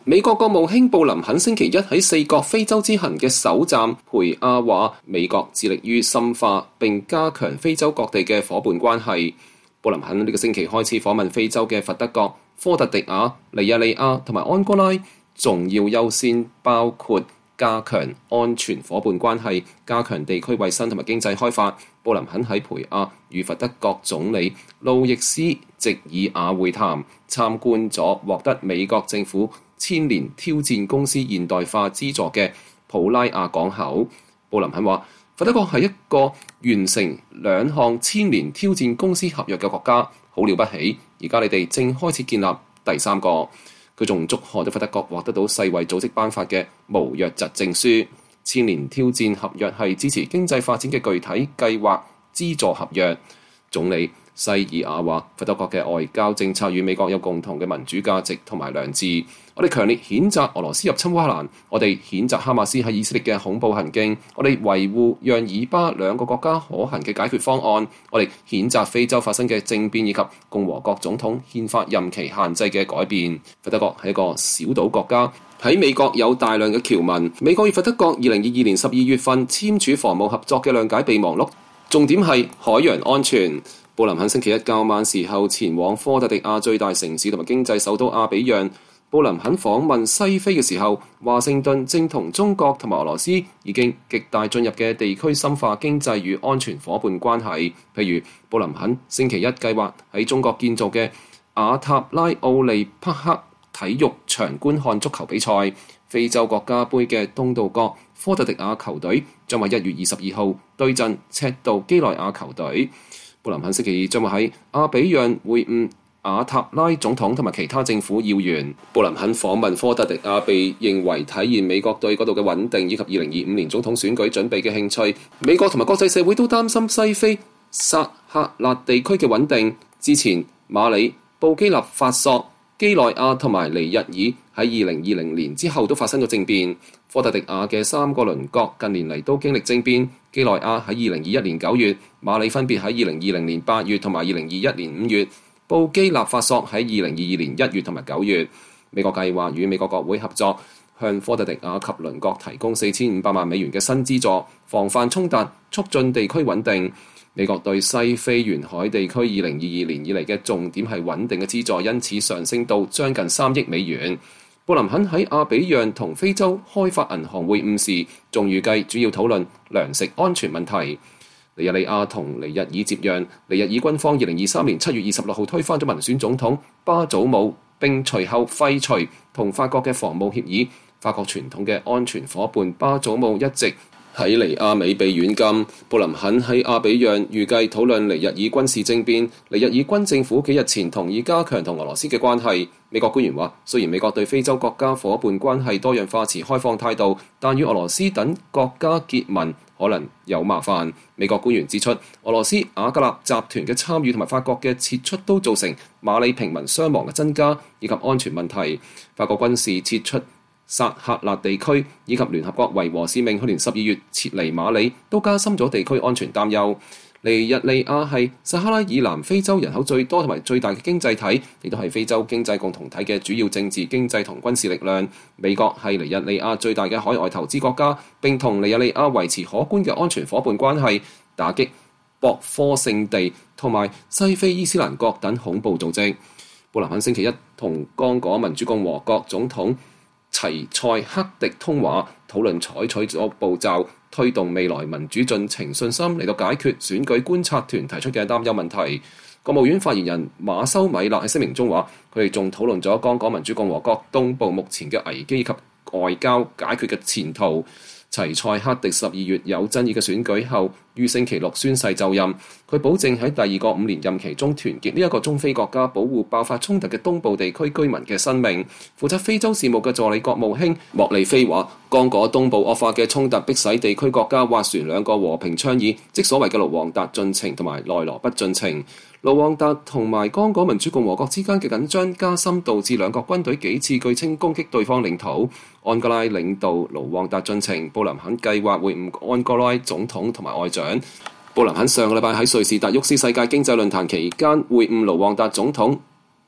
美國國務卿布林肯星期一喺4國非洲之行嘅首站培亞話，美國致力於深化並加強非洲各地嘅夥伴關係。布林肯呢個星期開始訪問非洲嘅佛得角、科特迪瓦、尼日利亞同埋安哥拉，重要優先包括加強安全夥伴關係、加強地區衛生同埋經濟開發。布林肯喺培亞與佛得角總理路易斯·席爾瓦會談，參觀咗獲得美國政府千年挑戰公司現代化資助嘅普拉亞港口。布林肯話：佛得角係一個完成2項千年挑戰公司合約嘅國家，好了不起。而家你哋正開始建立第3個。佢仲祝賀咗佛得角獲得到世衛組織頒發嘅無瘧疾證書。千年挑戰合約係支持經濟發展嘅具體計劃資助合約。總理西爾瓦話：佛得角嘅外交政策與美國有共同嘅民主價值同埋良知。我哋強烈譴責俄羅斯入侵烏克蘭，我哋譴責哈馬斯喺以色列嘅恐怖行徑，我哋維護讓以巴2個國家可行嘅解決方案，我哋譴責非洲發生嘅政變以及共和國總統憲法任期限制嘅改變。佛得角係一個小島國家，喺美國有大量嘅僑民。美國與佛得角2022年12月份簽署防務合作嘅諒解備忘錄，重點係海洋安全。布林肯星期一較晚時候前往科特迪瓦最大城市同埋經濟首都阿比讓。布林肯訪問西非嘅時候，華盛頓正同中國同埋俄羅斯已經極大進入嘅地區深化經濟與安全夥伴關係。譬如布林肯星期一計劃喺中國建造嘅瓦塔拉奧利帕克體育場觀看足球比賽。非洲國家杯嘅東道角科特迪瓦球隊將喺1月22號對陣赤道幾內亞球隊。布林肯星期二將會喺阿比讓會晤瓦塔拉總統同埋其他政府要員。布林肯訪問科特迪瓦被認為體現美國對嗰度嘅穩定以及2025年總統選舉準備嘅興趣。美國同埋國際社會都擔心西非薩赫勒地區嘅穩定。之前馬里、布基納法索、幾內亞同埋尼日爾喺2020年之後都發生咗政變。科特迪瓦嘅3個鄰國近年嚟都經歷政變。幾內亞喺2021年9月，馬里分別喺2020年8月同埋2021年5月。布基納法索喺2022年1月同埋9月。美國計劃與美國國會合作，向科特迪瓦及鄰國提供4500萬美元嘅新資助，防範衝突，促進地區穩定。美國對西非沿海地區2022年以嚟嘅重點係穩定嘅資助，因此上升到將近3億美元。布林肯喺阿比讓同非洲開發銀行會晤時，仲預計主要討論糧食安全問題。尼日利亞同尼日爾接壤，尼日爾軍方2023年7月26號推翻咗民選總統巴祖姆，並隨後廢除同法國嘅防務協議。法國傳統嘅安全夥伴巴祖姆一直喺尼亞美被軟禁。布林肯喺阿比讓預計討論尼日爾軍事政變。尼日爾軍政府幾日前同意加強同俄羅斯嘅關係。美國官員話，雖然美國對非洲國家夥伴關係多樣化持開放態度，但與俄羅斯等國家結盟可能有麻煩。美國官員指出，俄羅斯瓦格納集團嘅參與同埋法國嘅撤出都造成馬里平民傷亡嘅增加以及安全問題。法國軍事撤出薩赫勒地區以及聯合國維和使命去年12月撤離馬里，都加深咗地區安全擔憂。尼日利亞係撒哈拉以南非洲人口最多同埋最大嘅經濟體，亦都係非洲經濟共同體嘅主要政治、經濟同軍事力量。美國係尼日利亞最大嘅海外投資國家，並同尼日利亞維持可觀嘅安全夥伴關係，打擊博科聖地同埋西非伊斯蘭國等恐怖組織。布林肯星期一同剛果民主共和國總統齊塞克迪通話，討論採取咗步驟推動未來民主進程信心嚟到解決選舉觀察團提出嘅擔憂問題。國務院發言人馬修米勒喺聲明中話，佢哋仲討論咗剛果民主共和國東部目前嘅危機及外交解決嘅前途。齊塞克迪12月有爭議嘅選舉後，於星期六宣誓就任。佢保證喺第2個5年任期中團結呢一個中非國家，保護爆發衝突嘅東部地區居民嘅生命。負責非洲事務嘅助理國務卿莫利菲話，剛果東部惡化嘅衝突迫使地區國家斡旋2個和平倡議，即所謂嘅盧旺達進程同埋內羅畢進程。盧旺達同埋剛果民主共和國之間嘅緊張加深，導致2國軍隊幾次據稱攻擊對方領土。安哥拉領導盧旺達進程，布林肯計劃會晤安哥拉總統同埋外長。布林肯上個禮拜喺瑞士達沃斯世界經濟論壇期間會晤盧旺達總統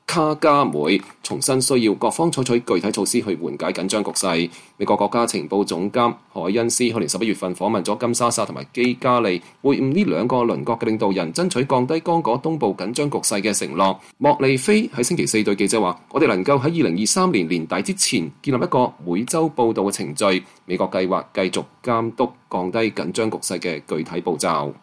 卡加梅重申需要各方採取具體措施去緩解緊張局勢。美國國家情報總監海恩斯去年11月份訪問咗金沙薩同埋基加利，會晤呢兩個鄰國嘅領導人，爭取降低剛果東部緊張局勢嘅承諾。莫利菲喺星期四對記者話：我哋能夠喺2023年年底之前建立一個每週報導嘅程序。美國計劃繼續監督降低緊張局勢嘅具體步驟。